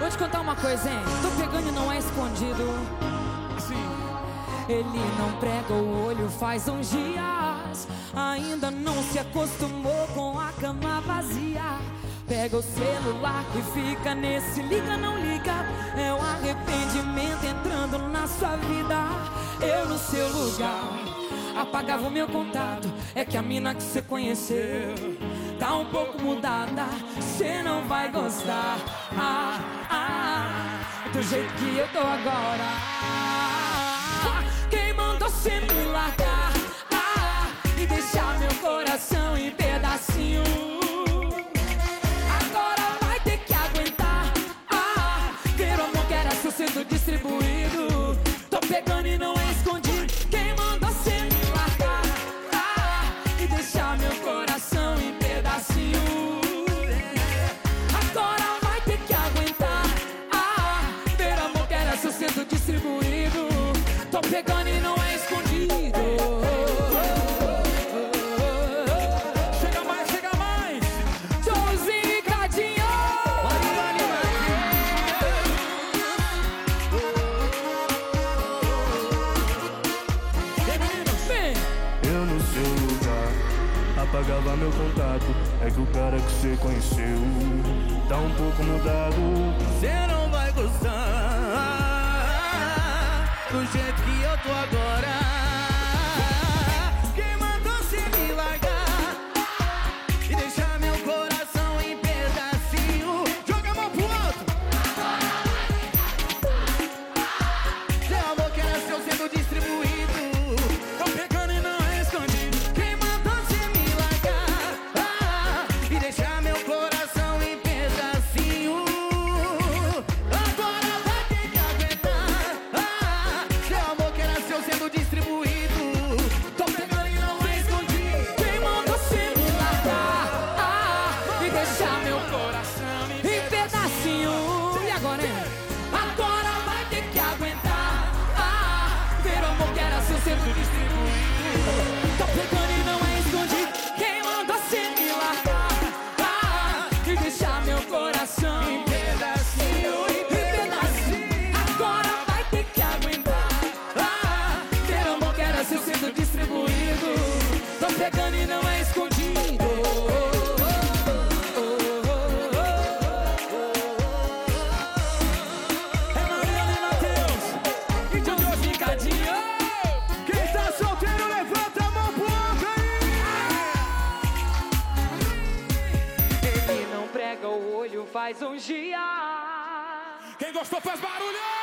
Vou te contar uma coisa, hein? Tô pegando e não é escondido. Sim. Ele não prega o olho faz uns dias. Ainda não se acostumou com a cama vazia. Pega o celular e fica nesse liga, não liga. É o arrependimento entrando na sua vida. Eu no seu lugar apagava o meu contato. É que a mina que você conheceu tá um pouco mudada. Cê não vai gostar do jeito que eu tô agora. Quem mandou cê me largar e deixar meu coração em pedacinho? Agora vai ter que aguentar ver o amor que era seu sendo distribuído. Tô pegando e não é escondido. Quem mandou cê me largar e deixar meu coração em pedacinho? Agora vai ter que aguentar ver o amor que era seu sendo distribuído. Tô pegando e não é escondido. Chega mais, chega mais. Joãozinho e Cadinho. Vem. Eu no seu lugar apagava meu contato. É que o cara que você conheceu tá um pouco mudado. Cê não vai gostar do jeito que eu tô agora. Quem mandou cê me largar e deixar meu coração em pedacinho? Joga a mão pro alto. Seu amor que era seu sendo distribuído. Tô pegando e não é escondido. Quem mandou cê me largar e deixar meu coração em pedacinho? Agora vai ter que aguentar seu amor que era seu sendo distribuído. Tô pegando e não é escondido. Quem mandou cê me largar e deixar meu coração em pedacinho? E agora, hein? Agora vai ter que aguentar ver o amor que era seu sendo distribuído. Tô pegando e não é escondido. Quem mandou cê me largar e deixar meu coração em pedacinho? Agora vai ter que aguentar ver o amor que era seu sendo distribuído. Tô pegando e não é escondido. É Mariana e Matheus. E Joãozinho e Cadinho. Quem tá solteiro, levanta a mão pro alto aí. Ele não prega o olho faz uns dias. Quem gostou faz barulho.